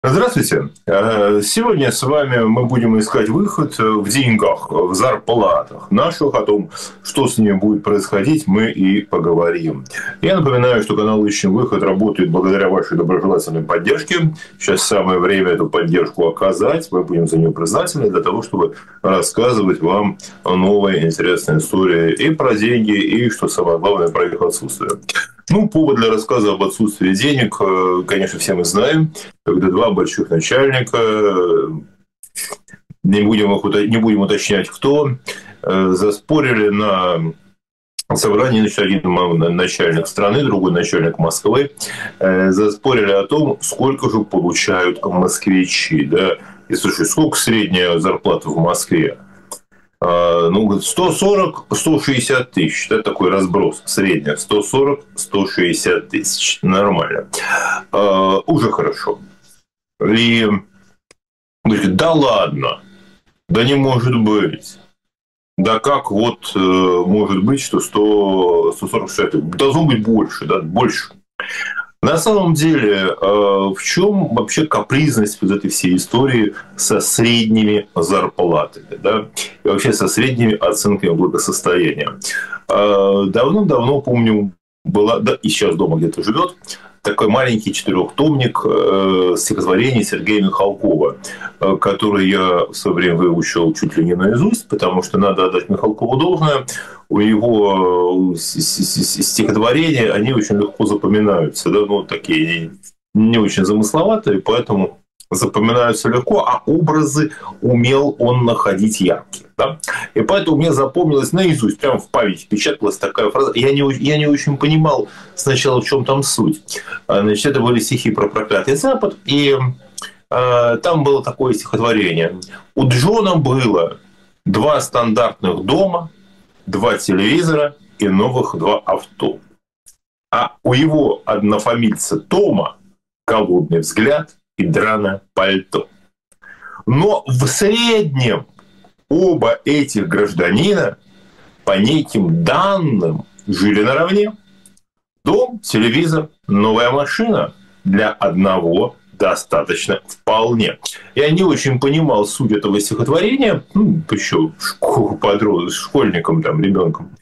Здравствуйте. Сегодня с вами мы будем искать выход в деньгах, в зарплатах наших. О том, что с ними будет происходить, мы и поговорим. Я напоминаю, что канал «Ищем выход» работает благодаря вашей доброжелательной поддержке. Сейчас самое время эту поддержку оказать. Мы будем за нее признательны для того, чтобы рассказывать вам новые интересные истории и про деньги, и, что самое главное, про их отсутствие. Повод для рассказа об отсутствии денег, конечно, все мы знаем. Когда два больших начальника, не будем уточнять, кто, заспорили на собрании, значит, один начальник страны, другой начальник Москвы, заспорили о том, сколько же получают москвичи. Да? И слушай, сколько средняя зарплата в Москве? 140-160 тысяч. Это такой разброс. Средняя 140-160 тысяч. Нормально. Уже хорошо. И говорит, да ладно, да не может быть. Да как может быть, что 140-160? Должно быть больше, да, больше. На самом деле, в чем вообще капризность вот этой всей истории со средними зарплатами, да, и вообще со средними оценками благосостояния? Давно-давно, помню, была, да, и сейчас дома где-то живет, такой маленький четырехтомник стихотворений Сергея Михалкова, который я в свое время выучил чуть ли не наизусть, потому что надо отдать Михалкову должное. У его стихотворения, они очень легко запоминаются, да, такие не очень замысловатые, поэтому запоминаются легко, а образы умел он находить яркие. Да? И поэтому мне запомнилось наизусть, прямо в памяти печаталась такая фраза. Я не очень понимал сначала, в чем там суть. Значит, это были стихи про проклятый Запад, и там было такое стихотворение. У Джона было 2 стандартных дома, 2 телевизора и новых 2 авто. А у его однофамильца Тома голодный взгляд и драное пальто. Но в среднем оба этих гражданина по неким данным жили наравне. Дом, телевизор, новая машина для одного достаточно вполне. Я не очень понимал суть этого стихотворения, еще школьником, там, ребенком.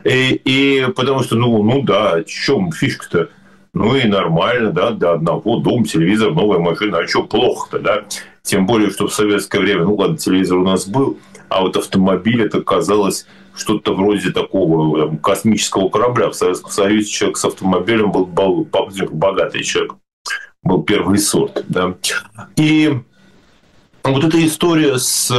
И потому что, да, в чем фишка-то? И нормально, да, до одного дом, телевизор, новая машина. А что плохо-то, да? Тем более, что в советское время, ладно, телевизор у нас был, а вот автомобиль это казалось что-то вроде такого космического корабля. В Советском Союзе человек с автомобилем был богатый человек. Был первый сорт, да. И вот эта история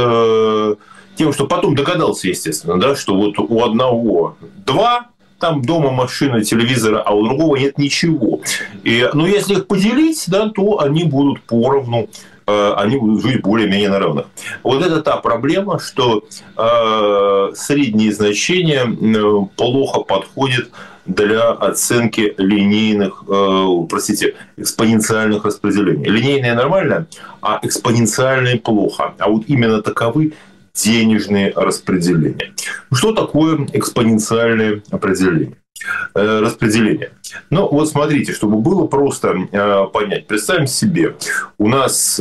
с тем, что потом догадался, естественно, да, что вот у одного 2 там дома, машина, телевизора, а у другого нет ничего. Если их поделить, да, то они будут поровну, они будут жить более-менее на равных. Вот это та проблема, что средние значения плохо подходят для оценки экспоненциальных распределений. Линейные нормально, а экспоненциальные плохо. А вот именно таковы денежные распределения. Что такое экспоненциальное распределение? Смотрите, чтобы было просто понять. Представим себе, у нас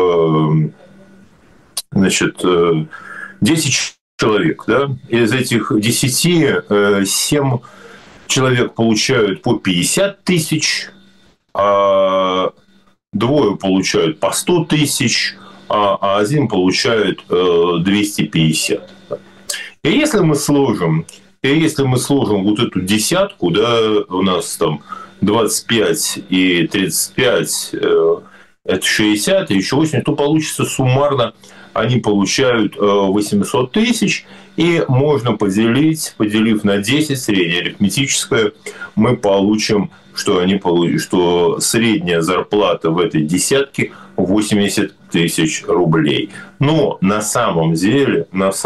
10 человек, да? Из этих 10 7 человек получают по 50 тысяч, а 2 получают по 100 тысяч, а 1 получает 250. И если мы сложим вот эту десятку, да, у нас там 25 и 35 это 60, и еще 80, то получится суммарно они получают 800 тысяч, и можно поделив на 10, среднее арифметическое, мы получим, что средняя зарплата в этой десятке 80 тысяч рублей. Но на самом деле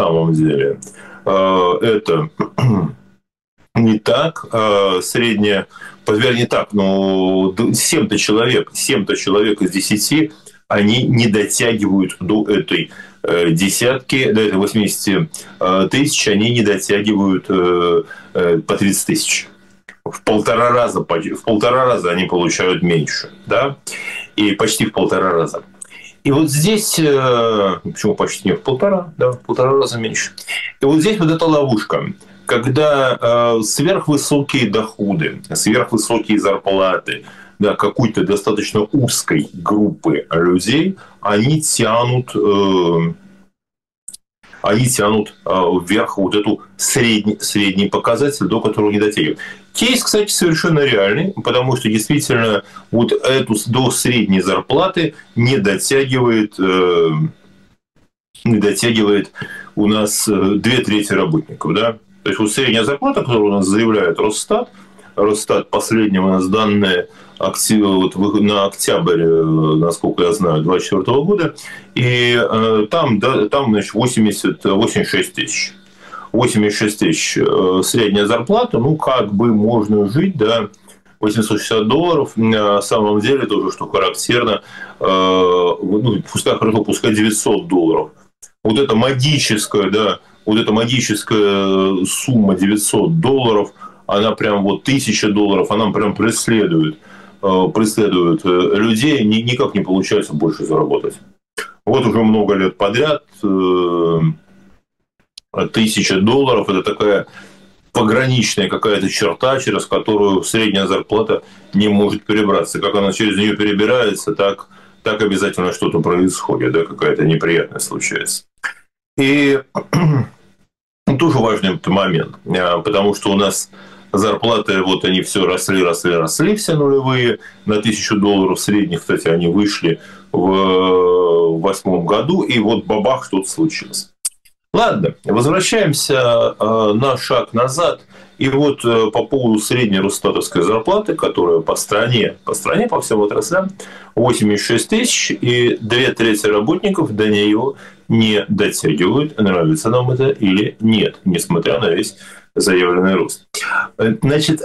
это не так. Средняя, не так, но 7-то человек из 10 они не дотягивают до этой десятки, до этой 80 тысяч, они не дотягивают по 30 тысяч. В полтора раза они получают меньше. Да? И почти в 1,5 раза. И вот здесь, почему почти не в 1,5, да, в 1,5 раза меньше. И вот здесь вот эта ловушка, когда сверхвысокие доходы, сверхвысокие зарплаты, да, какой-то достаточно узкой группы людей, они тянут вверх вот эту средний показатель, до которого не дотягивают. Кейс, кстати, совершенно реальный, потому что действительно вот эту до средней зарплаты не дотягивает у нас 2/3 работников. Да? То есть вот средняя зарплата, которую у нас заявляет Росстат последние у нас данные вот на октябрь, насколько я знаю, 2024 года, и там значит, 86 тысяч. 86 тысяч средняя зарплата, ну, как бы можно жить, да, $860, на самом деле тоже, что характерно, ну, пускай хорошо, пускай $900. Вот эта магическая, да, вот эта магическая сумма $900, она прям вот $1000, она прям преследует людей, никак не получается больше заработать. Вот уже много лет подряд $1000 – это такая пограничная какая-то черта, через которую средняя зарплата не может перебраться. Как она через нее перебирается, так обязательно что-то происходит, да, какая-то неприятность случается. И тоже важный момент, потому что у нас зарплаты, вот они все росли, все нулевые, на $1000 средних, кстати, они вышли в 2008 году, и вот бабах, что-то случилось. Ладно, возвращаемся на шаг назад. И вот по поводу средней росстатовской зарплаты, которая по стране, по всем отраслям, 86 тысяч, и 2/3 работников до нее не дотягивают, нравится нам это или нет, несмотря на весь заявленный рост. Значит,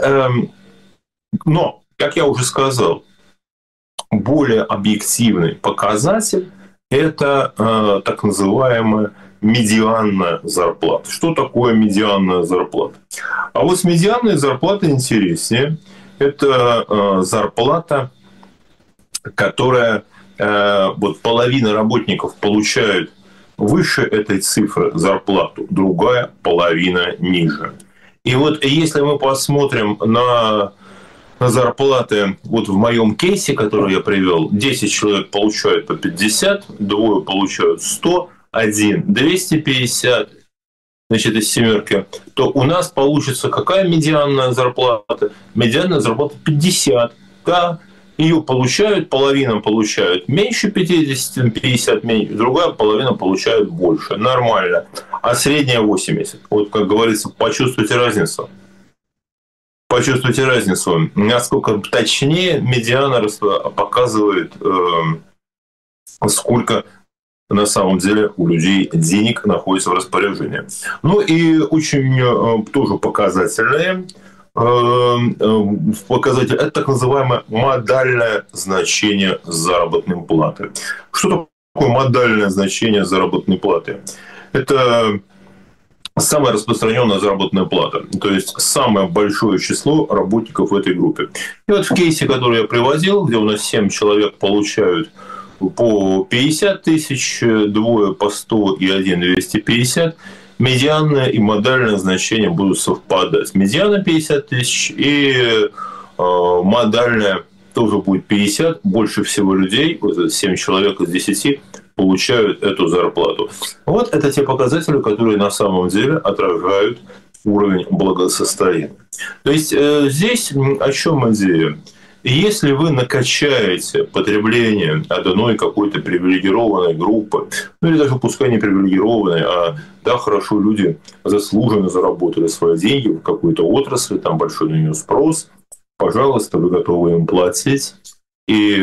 но, как я уже сказал, более объективный показатель – это так называемая медианная зарплата. Что такое медианная зарплата? А вот с медианной зарплатой интереснее. Это зарплата, которая вот половина работников получают выше этой цифры зарплату, другая половина ниже. И вот если мы посмотрим на зарплаты, вот в моем кейсе, который я привел, 10 человек получают по 50, двое получают 100, один 250, значит, из семерки, то у нас получится какая медианная зарплата? Медианная зарплата 50. Да, ее получают, половина получают меньше 50, 50 меньше, другая половина получает больше. Нормально. А средняя 80. Вот, как говорится, почувствуйте разницу. Почувствуйте разницу. Насколько точнее медиана показывает, сколько на самом деле у людей денег находится в распоряжении. Ну и очень тоже показательный показатель – это так называемое модальное значение заработной платы. Что такое модальное значение заработной платы? Это самая распространенная заработная плата, то есть самое большое число работников в этой группе. И вот в кейсе, который я приводил, где у нас 7 человек получают по 50 тысяч, двое по 100 и один 250, медианное и модальное значение будут совпадать. Медиана 50 тысяч и модальное тоже будет 50. Больше всего людей, вот 7 человек из 10, получают эту зарплату. Вот это те показатели, которые на самом деле отражают уровень благосостояния. То есть здесь о чем идея? Если вы накачаете потребление одной какой-то привилегированной группы, ну или даже пускай не привилегированной, а да, хорошо, люди заслуженно заработали свои деньги в какой-то отрасли, там большой на нее спрос, пожалуйста, вы готовы им платить. И,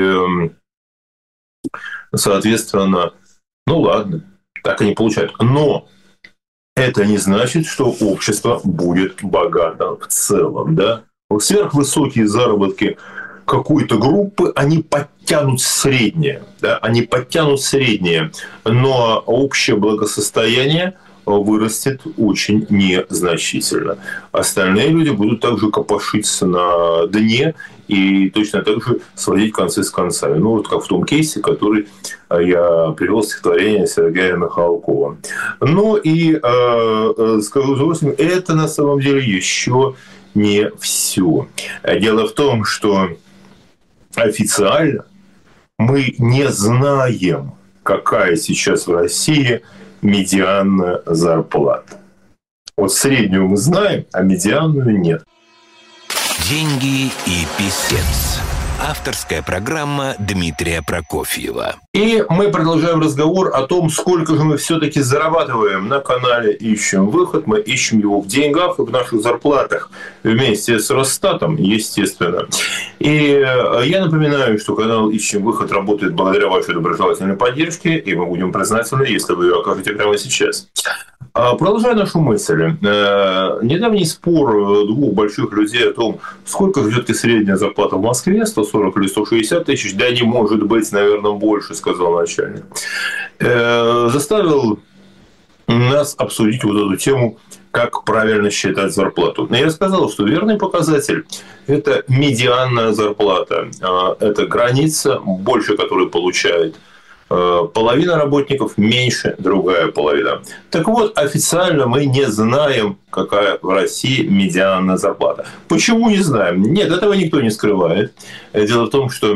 соответственно, ну ладно, так они получают. Но это не значит, что общество будет богато в целом. Да? Сверхвысокие заработки какой-то группы, они подтянут среднее. Да? Они подтянут среднее, но общее благосостояние вырастет очень незначительно. Остальные люди будут также копошиться на дне и точно так же сводить концы с концами. Ну, вот как в том кейсе, который я привел стихотворение Сергея Михалкова. Ну и скажу за 8, это на самом деле еще не все. Дело в том, что официально мы не знаем, какая сейчас в России медианная зарплата. Вот среднюю мы знаем, а медианную нет. Деньги и писец. Авторская программа Дмитрия Прокофьева. И мы продолжаем разговор о том, сколько же мы все-таки зарабатываем на канале «Ищем выход». Мы ищем его в деньгах и в наших зарплатах вместе с Росстатом, естественно. И я напоминаю, что канал «Ищем выход» работает благодаря вашей доброжелательной поддержке, и мы будем признательны, если вы ее окажете прямо сейчас. Продолжая нашу мысль, недавний спор двух больших людей о том, сколько все-таки средняя зарплата в Москве, 140 или 160 тысяч, да не может быть, наверное, больше, сказал начальник, заставил нас обсудить вот эту тему, как правильно считать зарплату. Но я сказал, что верный показатель – это медианная зарплата, это граница, больше которой получает половина работников, меньше другая половина. Так вот, официально мы не знаем, какая в России медианная зарплата. Почему не знаем? Нет, этого никто не скрывает. Дело в том, что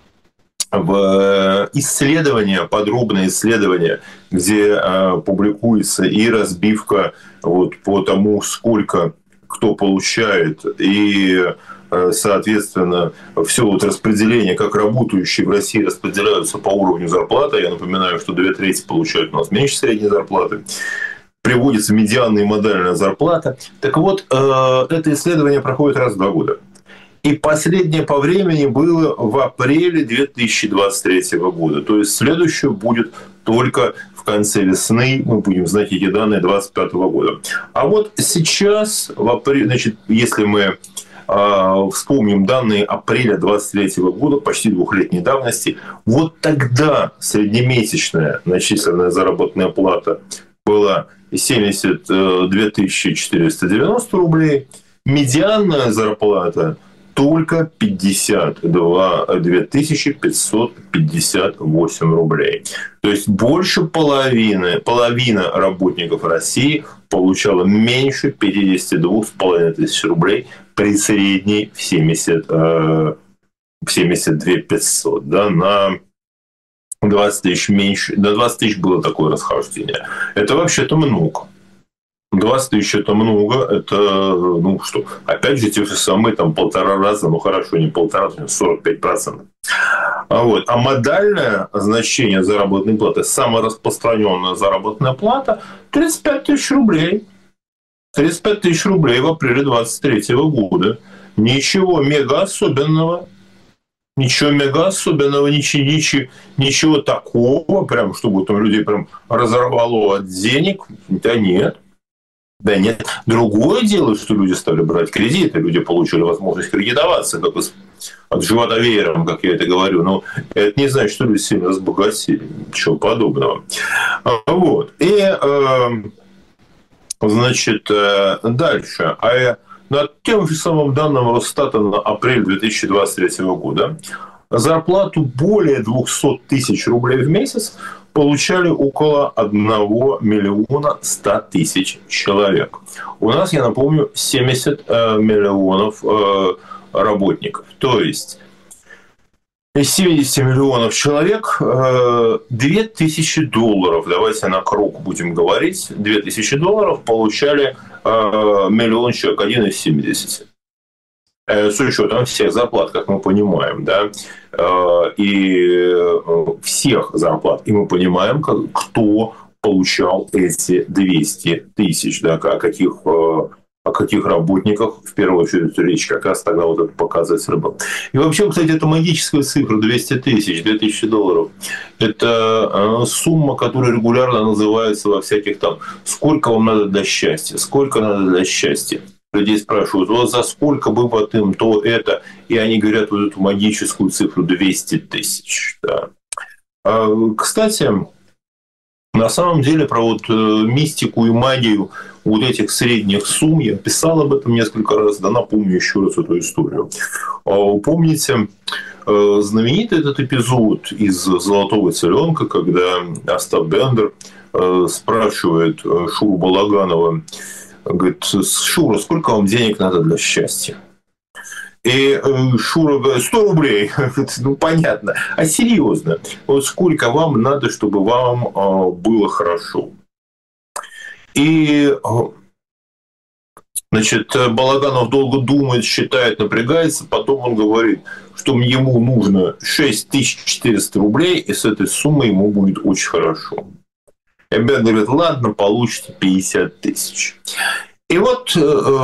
в исследования, подробные исследования, где публикуется и разбивка вот по тому, сколько кто получает, и соответственно, все вот распределение, как работающие в России распределяются по уровню зарплаты. Я напоминаю, что 2/3 получают у нас меньше средней зарплаты. Приводится медианная и модальная зарплата. Так вот, это исследование проходит раз в 2 года. И последнее по времени было в апреле 2023 года. То есть следующее будет только в конце весны. Мы будем знать эти данные 2025 года. А вот сейчас, в апреле, значит, если мы вспомним данные апреля 2023 года, почти 2-летней давности, вот тогда среднемесячная начисленная заработная плата была 72 490 рублей, медианная зарплата только 52 558 рублей. То есть больше половина работников России получала меньше 52 500 рублей при средней в 72 500. Да, на 20 тысяч меньше. До 20 тысяч было такое расхождение. Это вообще-то много. 20 тысяч – это много, это, ну что, опять же, те же самые, там, 1,5 раза, ну хорошо, не 1,5, 45%. А модальное значение заработной платы, самая распространенная заработная плата – 35 тысяч рублей. 35 тысяч рублей в апреле 2023 года. Ничего мега особенного. Ничего такого, прям, чтобы там людей прям разорвало от денег. Да нет. Да нет. Другое дело, что люди стали брать кредиты, люди получили возможность кредитоваться, как от живота веером, как я это говорю. Но это не значит, что люди сильно разбогатели. Ничего подобного. Вот. И, значит, дальше. На тем же самым данным Росстата на апрель 2023 года зарплату более 200 тысяч рублей в месяц получали около 1 100 000 человек. У нас, я напомню, 70 миллионов работников. То есть из 70 миллионов человек $2000, давайте на круг будем говорить, $2000 получали миллион человек, 1 из 70. С учетом всех зарплат, как мы понимаем, да, и всех зарплат. И мы понимаем, кто получал эти 200 тысяч, да, о каких работниках, в первую очередь, речь как раз тогда вот этот показатель был. И вообще, кстати, это магическая цифра, 200 тысяч, $2000. Это сумма, которая регулярно называется во всяких там, сколько вам надо для счастья, сколько надо для счастья. Людей спрашивают, вот за сколько бы вот им то это, и они говорят вот эту магическую цифру 200 тысяч. Да. Кстати, На самом деле про вот мистику и магию вот этих средних сумм я писал об этом несколько раз, да напомню еще раз эту историю. Помните знаменитый этот эпизод из «Золотого теленка», когда Остап Бендер спрашивает Шуру Балаганова, говорит: Шура, сколько вам денег надо для счастья? И Шура говорит: 100 рублей. Ну, понятно. А серьезно, вот сколько вам надо, чтобы вам было хорошо? И, значит, Балаганов долго думает, считает, напрягается, потом он говорит, что ему нужно 6400 рублей, и с этой суммой ему будет очень хорошо. И Бендер говорит: ладно, получите 50 тысяч. И вот...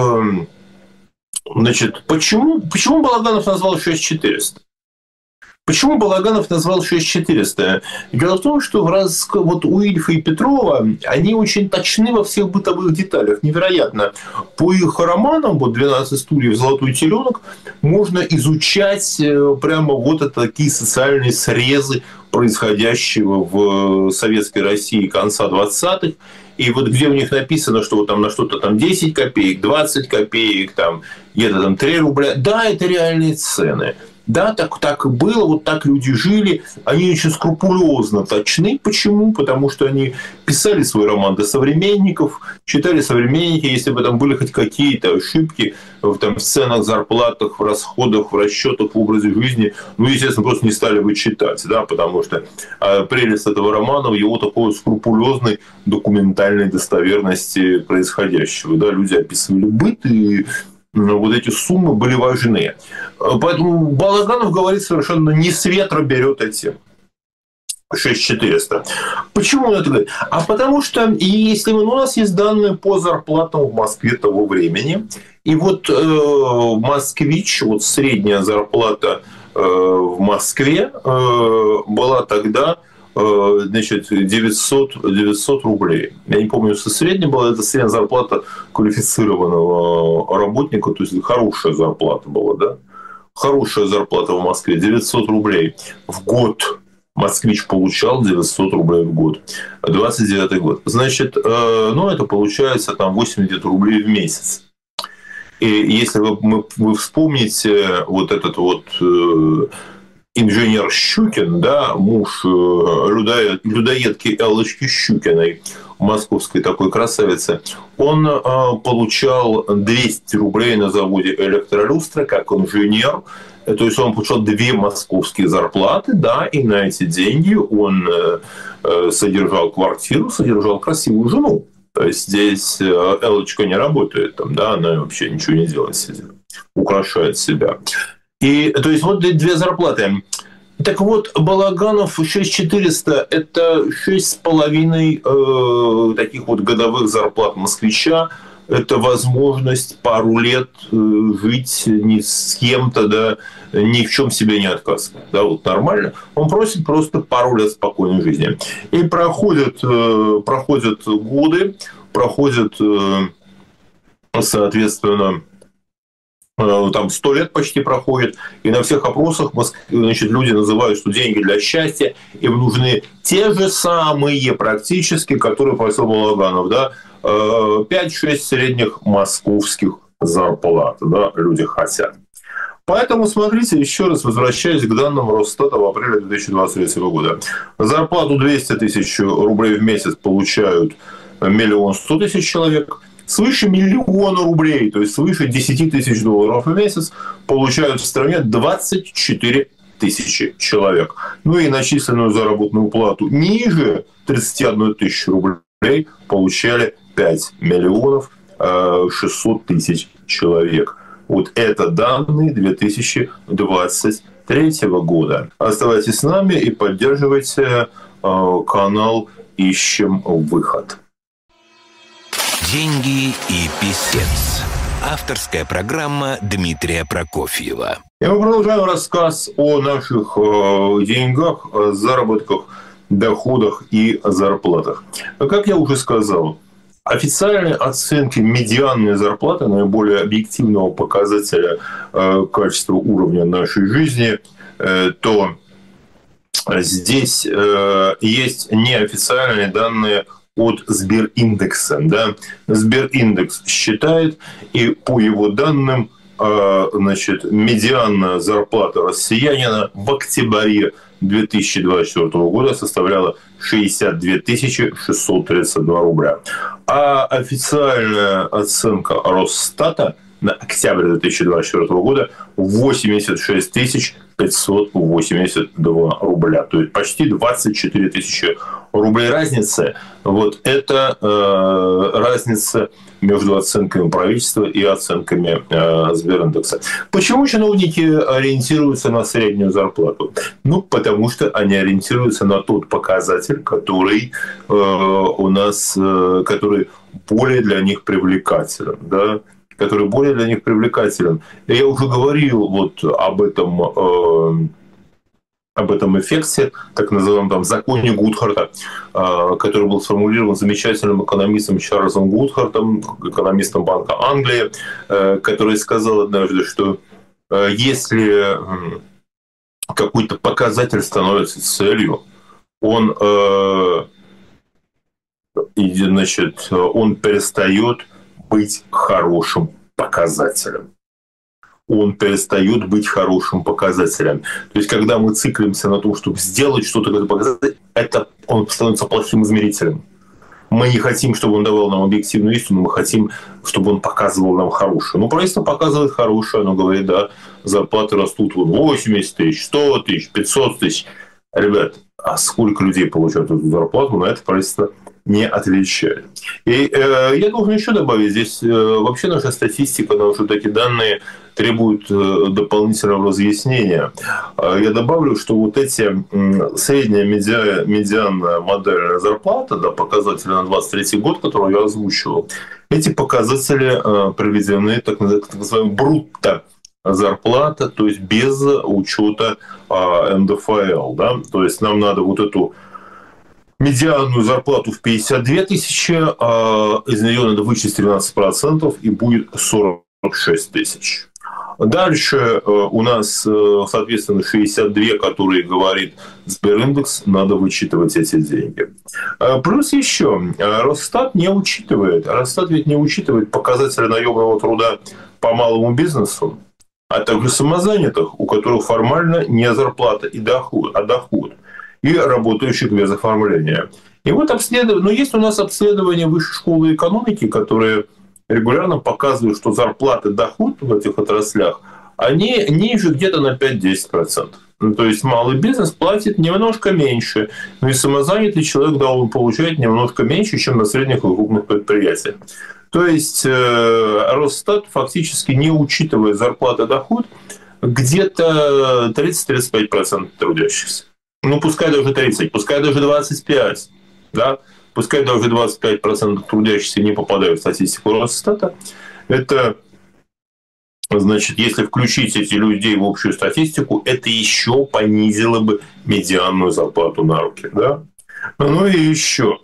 Значит, почему Балаганов назвал 6400? Почему Балаганов назвал 6400? Дело в том, что вот у Ильфа и Петрова они очень точны во всех бытовых деталях. Невероятно. По их романам, вот «12 стульев», «Золотой теленок», можно изучать прямо вот это такие социальные срезы происходящего в советской России конца 20-х. И вот где у них написано, что вот там на что-то там 10 копеек, 20 копеек, там где-то там 3 рубля. Да, это реальные цены. Да, так и было, вот так люди жили. Они очень скрупулезно точны. Почему? Потому что они писали свой роман до современников, читали современники, если бы там были хоть какие-то ошибки в ценах, зарплатах, в расходах, в расчетах, в образе жизни, ну, естественно, просто не стали бы читать, да, потому что прелесть этого романа в его такой скрупулезной документальной достоверности происходящего. Да, люди описывали быт, и вот эти суммы были важны. Поэтому Балаганов говорит совершенно не с ветра берет эти 6400. Почему он это говорит? А потому что если у нас есть данные по зарплатам в Москве того времени, и вот москвич, вот средняя зарплата в Москве была тогда, значит, 900 рублей. Я не помню, что средняя была, это средняя зарплата квалифицированного работника, то есть хорошая зарплата была, да? Хорошая зарплата в Москве, 900 рублей в год. Москвич получал 900 рублей в год. 29-й год. Значит, ну, это получается там 80 рублей в месяц. И если вы вспомните вот этот вот инженер Щукин, да, муж людоедки Эллочки Щукиной, московской такой красавицы, он получал 200 рублей на заводе «Электролюстра» как инженер. То есть он получал 2 московские зарплаты, да, и на эти деньги он содержал квартиру, содержал красивую жену. То есть здесь Эллочка не работает, там, да, она вообще ничего не делает, сидит, украшает себя. И, то есть, вот 2 зарплаты. Так вот, Балаганов 6400 – это 6,5 таких вот годовых зарплат москвича. Это возможность пару лет жить не с кем-то, да, ни в чем себе не отказывая. Да, вот нормально. Он просит просто пару лет спокойной жизни. И проходят годы, проходят, соответственно, там 100 лет почти проходит, и на всех опросах, значит, люди называют, что деньги для счастья, им нужны те же самые практически, которые просил Балаганов, да, 5-6 средних московских зарплат, да, люди хотят. Поэтому, смотрите, еще раз возвращаясь к данным Росстата в апреле 2023 года. Зарплату 200 тысяч рублей в месяц получают 1 100 000 человек. Свыше 1 000 000 рублей, то есть свыше 10 тысяч долларов в месяц, получают в стране 24 тысячи человек. Ну и начисленную заработную плату ниже 31 тысячи рублей получали 5 600 000 человек. Вот это данные 2023 года. Оставайтесь с нами и поддерживайте канал «Ищем выход». «Деньги и писец». Авторская программа Дмитрия Прокофьева. И мы продолжаем рассказ о наших деньгах, заработках, доходах и зарплатах. Как я уже сказал, официальные оценки медианной зарплаты, наиболее объективного показателя качества уровня нашей жизни, то здесь есть неофициальные данные от Сбериндекса. Да? Сбериндекс считает, и по его данным, значит, медианная зарплата россиянина в октябре 2024 года составляла 62 632 рубля. А официальная оценка Росстата на октябрь 2024 года 86 582 рубля. То есть почти 24 тысячи рублей разницы. Вот это разница между оценками правительства и оценками Сбериндекса. Почему чиновники ориентируются на среднюю зарплату? Ну, потому что они ориентируются на тот показатель, который у нас, который более для них привлекателен, да? Который более для них привлекателен. Я уже говорил вот об этом эффекте, так называемом там, законе Гудхарта, который был сформулирован замечательным экономистом Чарльзом Гудхартом, экономистом Банка Англии, который сказал однажды, что если какой-то показатель становится целью, он перестает быть хорошим показателем. Он перестает быть хорошим показателем. То есть, когда мы циклимся на том, чтобы сделать что-то, как показатель, он становится плохим измерителем. Мы не хотим, чтобы он давал нам объективную истину, мы хотим, чтобы он показывал нам хорошее. Ну, правительство показывает хорошее, оно говорит, да, зарплаты растут 80 тысяч, 100 тысяч, 500 тысяч. Ребят, а сколько людей получают эту зарплату, на это правительство не отвечает. И я должен еще добавить, здесь вообще наша статистика, наши такие данные требуют дополнительного разъяснения. Я добавлю, что вот эти средняя медианная модельная зарплата, да, показатели на 23 год, который я озвучивал, эти показатели приведены так называемой брутто зарплата, то есть без учета НДФЛ. Да? То есть нам надо вот эту медианную зарплату в 52 тысячи, из нее надо вычесть 13%, и будет 46 тысяч. Дальше у нас, соответственно, 62, которые говорит Сбериндекс, надо вычитывать эти деньги. Плюс еще, Росстат не учитывает, Росстат ведь не учитывает показатели наемного труда по малому бизнесу, а также самозанятых, у которых формально не зарплата и доход, а доход, и работающих без оформления. И вот есть у нас обследования Высшей школы экономики, которые регулярно показывают, что зарплаты, доход в этих отраслях, они ниже где-то на 5-10%. Ну, то есть малый бизнес платит немножко меньше, но и самозанятый человек, да, он получает немножко меньше, чем на средних и крупных предприятиях. То есть Росстат фактически не учитывает зарплаты и доход где-то 30-35% трудящихся. Ну, пускай даже 30, пускай даже 25, да, пускай даже 25% трудящихся не попадают в статистику Росстата. Это, значит, если включить этих людей в общую статистику, это еще понизило бы медианную зарплату на руки, да. Ну и еще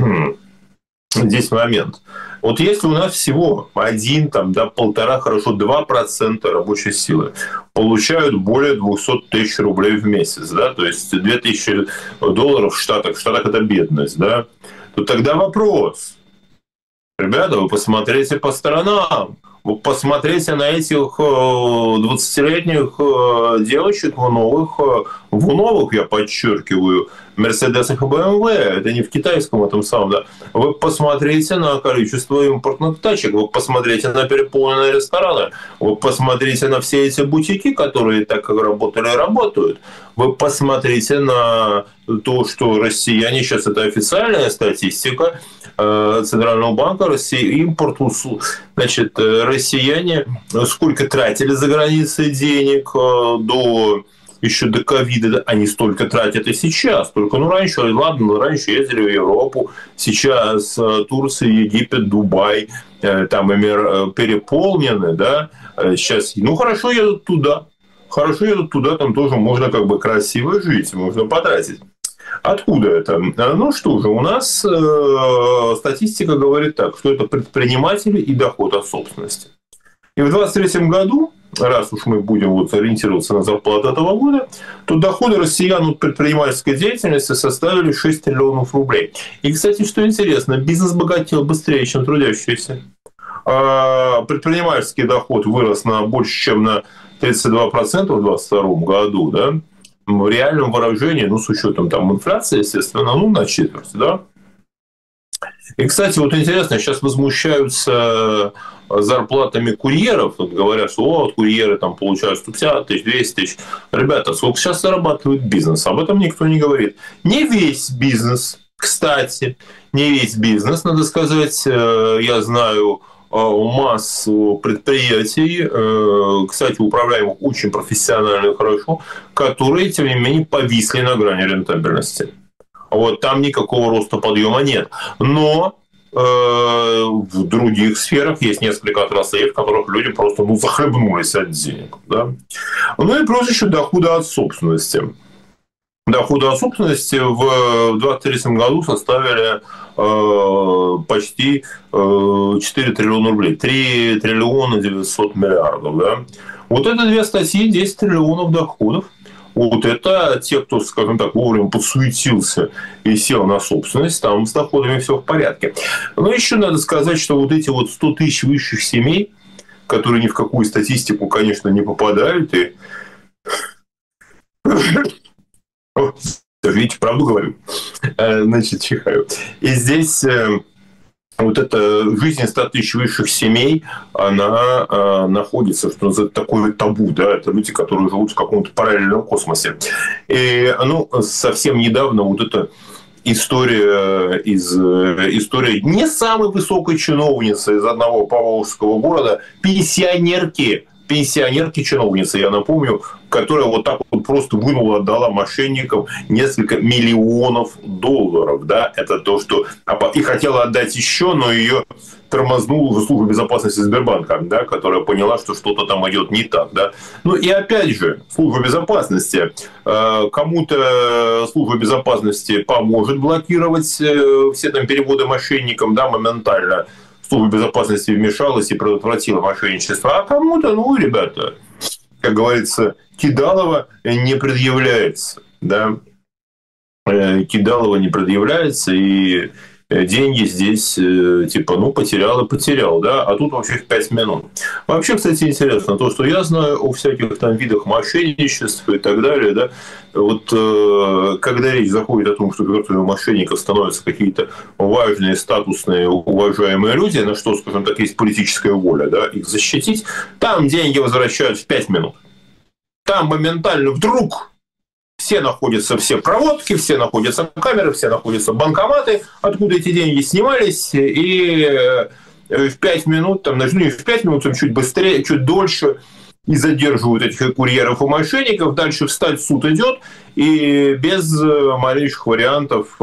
здесь момент. Вот если у нас всего 1, там, да, 1,5, хорошо, 2% рабочей силы получают более 200 тысяч рублей в месяц, да, то есть $2000 в Штатах это бедность, да, то тогда вопрос. Ребята, вы посмотрите по сторонам, вы посмотрите на этих 20-летних девочек в новых, я подчеркиваю, Мерседесах и БМВ, это не в китайском этом самом, да. Вы посмотрите на количество импортных тачек, вы посмотрите на переполненные рестораны, вы посмотрите на все эти бутики, которые так как работали и работают, вы посмотрите на то, что россияне, сейчас это официальная статистика Центрального банка России, импорт услуг, значит, россияне сколько тратили за границей денег еще до ковида, да, они столько тратят и сейчас. Только, раньше ездили в Европу, сейчас Турция, Египет, Дубай, там переполнены, да, сейчас, хорошо едут туда, там тоже можно как бы красиво жить, можно потратить. Откуда это? Ну что же, у нас статистика говорит так, что это предприниматели и доход от собственности. И в 2023 году раз уж мы будем вот ориентироваться на зарплату этого года, то доходы россиян от предпринимательской деятельности составили 6 триллионов рублей. И, кстати, что интересно, бизнес богател быстрее, чем трудящиеся. Предпринимательский доход вырос на больше, чем на 32% в 2022 году, да? В реальном выражении, ну, с учетом там инфляции, естественно, ну, на четверть, да? И, кстати, вот интересно, сейчас возмущаются зарплатами курьеров, вот говорят, что вот курьеры там получают 150 тысяч, 200 тысяч. Ребята, сколько сейчас зарабатывает бизнес? Об этом никто не говорит. Не весь бизнес, кстати, не весь бизнес, надо сказать. Я знаю массу предприятий, кстати, управляемых очень профессионально и хорошо, которые, тем не менее, повисли на грани рентабельности. Вот там никакого роста подъема нет. Но в других сферах есть несколько отраслей, в которых люди просто захлебнулись от денег. Да? Ну и плюс еще доходы от собственности. Доходы от собственности в 2023 году составили почти 4 триллиона рублей. 3 триллиона 900 миллиардов. Да? Вот это две статьи, 10 триллионов доходов. Вот это те, кто, скажем так, вовремя подсуетился и сел на собственность, там с доходами все в порядке. Но еще надо сказать, что вот эти вот 100 тысяч высших семей, которые ни в какую статистику, конечно, не попадают, и... Видите, правду говорю. Значит, чихаю. И здесь... Вот эта жизнь 100 тысяч высших семей, она находится, что называется, такое табу, да, это люди, которые живут в каком-то параллельном космосе. И, ну, совсем недавно вот эта история не самой высокой чиновницы из одного поволжского города, пенсионерки-чиновницы, я напомню, которая вот так вот просто вынула, отдала мошенникам несколько миллионов долларов. Да? Это то, что... И хотела отдать еще, но ее тормознула уже служба безопасности Сбербанка, да, которая поняла, что что-то там идет не так. Да? Ну и опять же, служба безопасности. Кому-то служба безопасности поможет блокировать все там переводы мошенникам, да, моментально. Служба безопасности вмешалась и предотвратила мошенничество. А кому-то, ну, ребята, как говорится, кидалово не предъявляется. Да? Кидалово не предъявляется, и деньги здесь типа, ну, потерял и потерял, да, а тут вообще в 5 минут. Вообще, кстати, интересно, то, что я знаю о всяких там видах мошенничества и так далее, да, вот когда речь заходит о том, что жертвами мошенников становятся какие-то важные, статусные, уважаемые люди, на что, скажем так, есть политическая воля, да, их защитить, там деньги возвращают в 5 минут. Там моментально вдруг все находятся, все проводки, все находятся камеры, все находятся банкоматы, откуда эти деньги снимались, и в 5 минут, там, ну, не в 5 минут, там, чуть быстрее, чуть дольше, и задерживают этих курьеров и мошенников, дальше встать в суд идет, и без малейших вариантов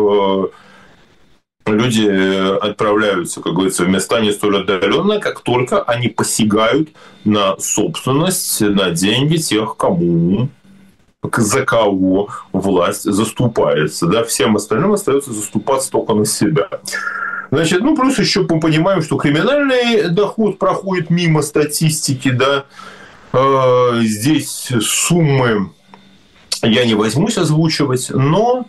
люди отправляются, как говорится, в места не столь отдаленные, как только они посягают на собственность, на деньги тех, кому... за кого власть заступается. Да? Всем остальным остается заступаться только на себя. Значит, ну, плюс еще мы понимаем, что криминальный доход проходит мимо статистики. Да? Здесь суммы я не возьмусь озвучивать, но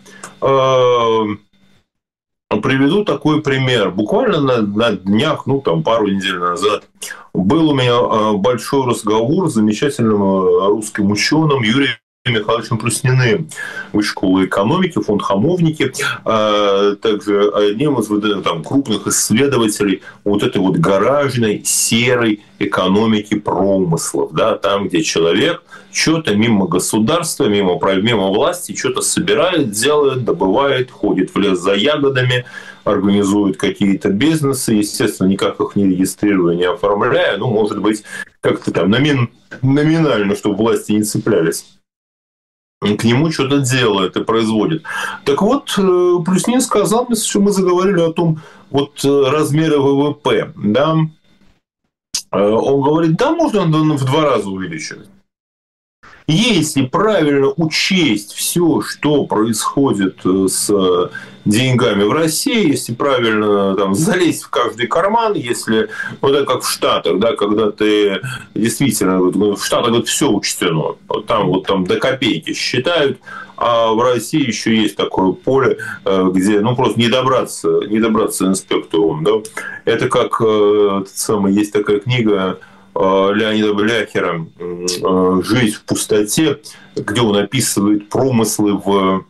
приведу такой пример. Буквально на днях, ну, там, пару недель назад, был у меня большой разговор с замечательным русским ученым Юрием Михайловичем Плюсниным, Высшей школы экономики, фонд Хамовники, также одним из там, крупных исследователей вот этой вот гаражной, серой экономики промыслов, да, там, где человек что-то мимо государства, мимо власти, что-то собирает, делает, добывает, ходит в лес за ягодами, организует какие-то бизнесы, естественно, никак их не регистрируя, не оформляя, ну, может быть, как-то там номинально, чтобы власти не цеплялись. К нему что-то делает и производит. Так вот, Плюснин сказал, что мы заговорили о том, вот размеры ВВП, да, он говорит, да, можно в 2 раза увеличивать. если правильно учесть все, что происходит с деньгами в России, если правильно там залезть в каждый карман, если вот это как в Штатах, да, когда ты действительно в Штатах вот все учтено, вот там до копейки считают, а в России еще есть такое поле, где просто не добраться инспектору. Да? Это как есть такая книга Леонида Бляхера «Жизнь в пустоте», где он описывает промыслы в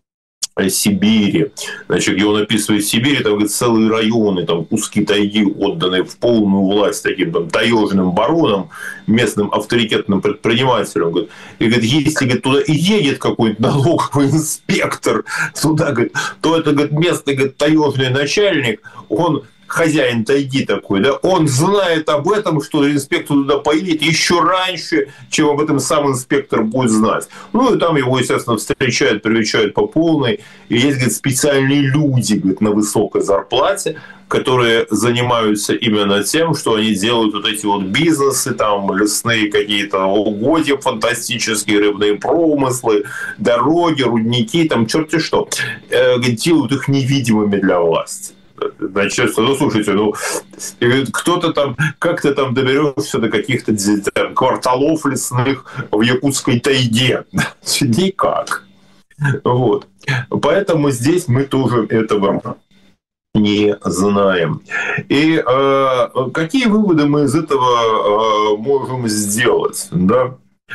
Сибири. Значит, где он описывает Сибирь, там говорит, целые районы, там куски тайги, отданные в полную власть таким там таежным баронам, местным авторитетным предпринимателям. Говорит, и говорит, если туда и едет какой-нибудь налоговый инспектор туда, говорит, то это местный таежный начальник, он хозяин тайги такой, да, он знает об этом, что инспектор туда поедет еще раньше, чем об этом сам инспектор будет знать. И там его, естественно, привечают по полной. И есть, говорит, специальные люди, говорит, на высокой зарплате, которые занимаются именно тем, что они делают вот эти вот бизнесы, там, лесные какие-то угодья фантастические, рыбные промыслы, дороги, рудники, там, черти что. Делают их невидимыми для власти. Значит, слушайте, кто-то там, как ты там доберешься до каких-то кварталов лесных в якутской тайге? Никак. Вот. Поэтому здесь мы тоже этого не знаем. И какие выводы мы из этого можем сделать? Да?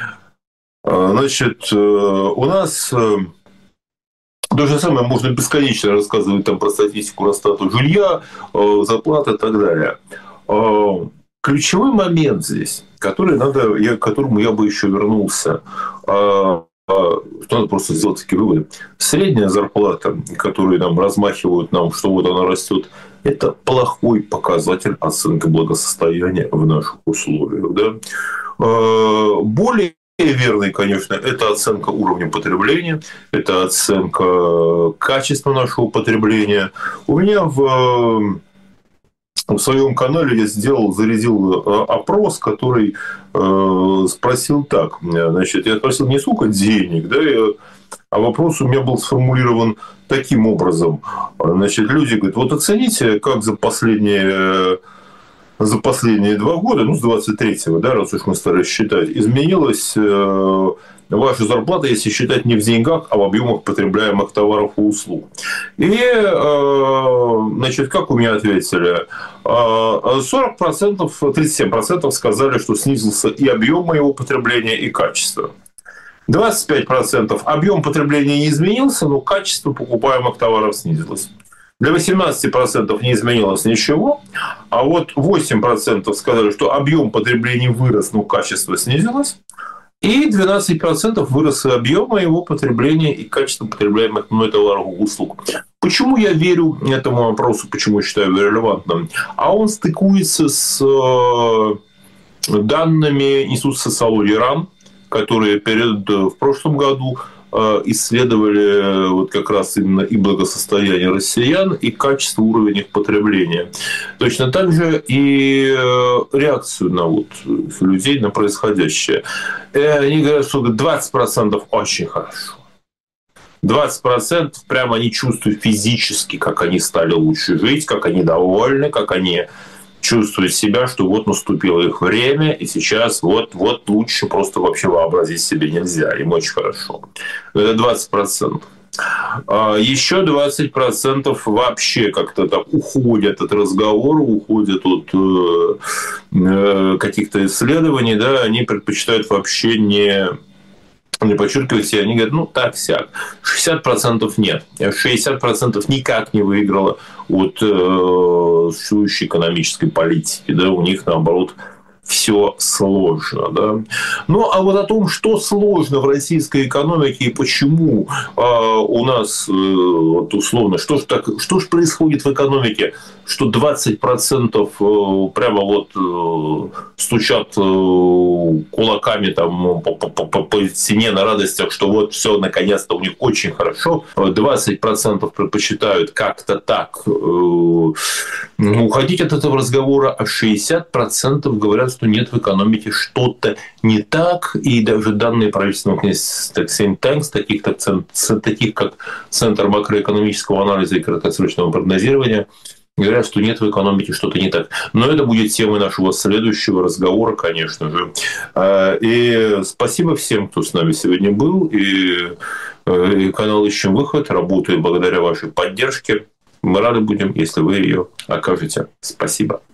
Значит, у нас... То же самое можно бесконечно рассказывать там про статистику Росстата жилья, зарплаты и так далее. Ключевой момент здесь, к которому я бы еще вернулся, что надо просто сделать такие выводы. Средняя зарплата, которую нам размахивают нам, что вот она растет, это плохой показатель оценки благосостояния в наших условиях. Да? Более верный, конечно, это оценка уровня потребления, это оценка качества нашего потребления. У меня в своем канале я зарядил опрос, который спросил так. Значит, я спросил не сколько денег, да, а вопрос у меня был сформулирован таким образом. Значит, люди говорят, вот оцените, как за последние 2 года, с 23-го, да, раз уж мы стали считать, изменилась ваша зарплата, если считать не в деньгах, а в объемах потребляемых товаров и услуг. И, значит, как у меня ответили? 37% сказали, что снизился и объем моего потребления, и качество. 25% объем потребления не изменился, но качество покупаемых товаров снизилось. Для 18% не изменилось ничего, а вот 8% сказали, что объем потребления вырос, но качество снизилось, и 12% вырос и объем моего потребления, и качество потребляемых мной товаров и услуг. Почему я верю этому вопросу, почему считаю его релевантным? А он стыкуется с данными Института социологии РАН, которые в прошлом году исследовали вот как раз именно и благосостояние россиян, и качество уровня их потребления. Точно так же и реакцию на людей на происходящее. И они говорят, что 20% очень хорошо. 20% прямо они чувствуют физически, как они стали лучше жить, как они довольны, как они чувствуют себя, что вот наступило их время, и сейчас вот лучше просто вообще вообразить себе нельзя. Им очень хорошо. Это 20%. Еще 20% вообще как-то так уходят от разговора, уходят от каких-то исследований, да, они предпочитают вообще не подчеркивать себя, они говорят, так-сяк. 60% нет. 60% никак не выиграло от существующей экономической политики. Да? У них, наоборот, все сложно. Да? А вот о том, что сложно в российской экономике и почему у нас, условно, что же происходит в экономике, что 20% прямо стучат кулаками там по стене на радостях, что вот все наконец-то у них очень хорошо, 20% предпочитают как-то так уходить от этого разговора, а 60% говорят, что нет, в экономике что-то не так, и даже данные правительственных think tanks, таких как Центр макроэкономического анализа и краткосрочного прогнозирования, говорят, что нет, в экономике что-то не так. Но это будет темой нашего следующего разговора, конечно же. И спасибо всем, кто с нами сегодня был. И канал «Ищем выход» работает благодаря вашей поддержке. Мы рады будем, если вы ее окажете. Спасибо.